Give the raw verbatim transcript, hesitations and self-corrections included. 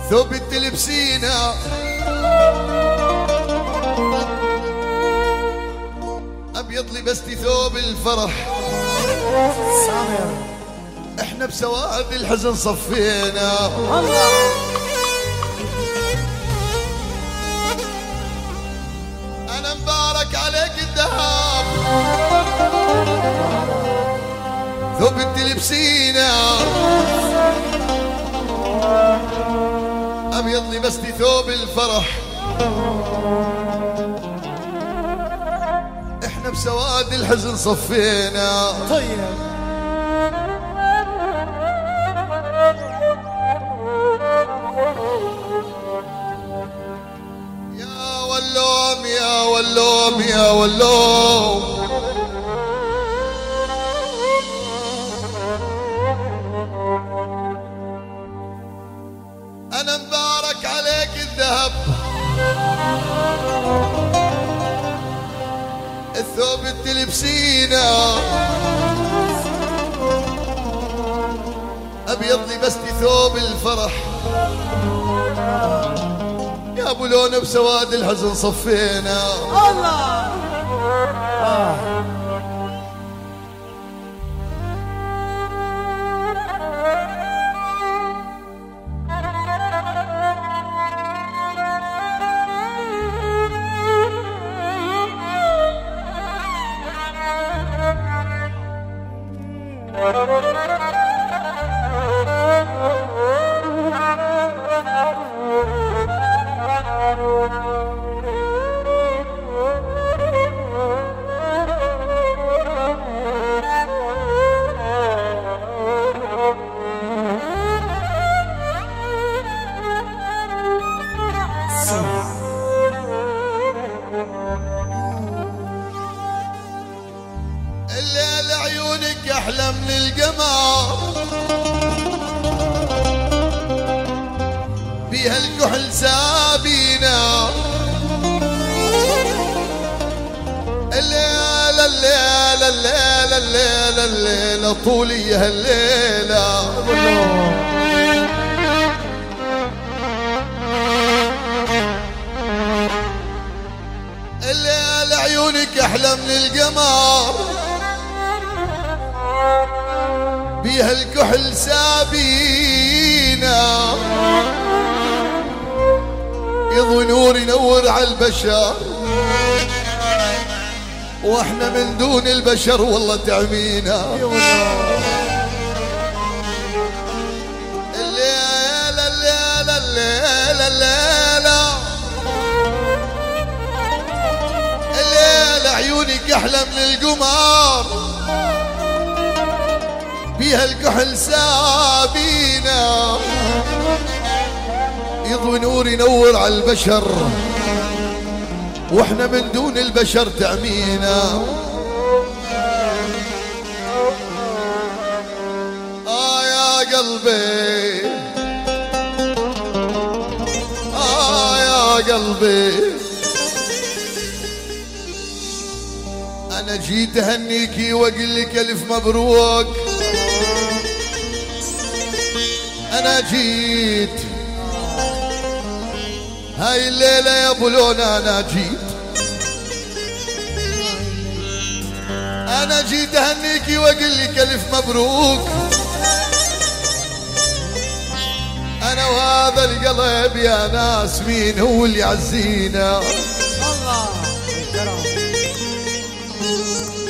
ثوب تلبسينا ابيض لبستي ثوب الفرح، احنا بسواد الحزن صفينا. انا مبارك عليك الذهب ثوب تلبسينا ابيض لبستي ثوب الفرح، احنا بسواد الحزن صفينا. طيب يا ولوم يا ولوم يا ولوم، أنا مبارك عليك الذهب الثوب تلبسينا أبيض لبستي ثوب الفرح، يا أبو لون بسواد الحزن صفينا. الله آه. الليل عيونك احلى من القمر، بيها الكحل سابينا. الليل الليل الليل الليل الليل طولي هالليلة، الليل عيونك احلى من القمر، بيها الكحل سابينا. يضوي نور ينور على البشر، واحنا من دون البشر والله تعمينا. الليل الليل الليل الليل الليل عيونك احلى من القمر، بيها الكحل سابينا. يضوي نور ينور على البشر، واحنا من دون البشر تعمينا. آه يا قلبي آه يا قلبي، أنا جيت أهنيكي وأقول لك ألف مبروك. أنا جيت هاي الليلة يا أبو لون، أنا جيت أنا جيت أهنيكي وأقول لك ألف مبروك. أنا وهذا القلب يا ناس مين هو اللي يعزينا؟ الله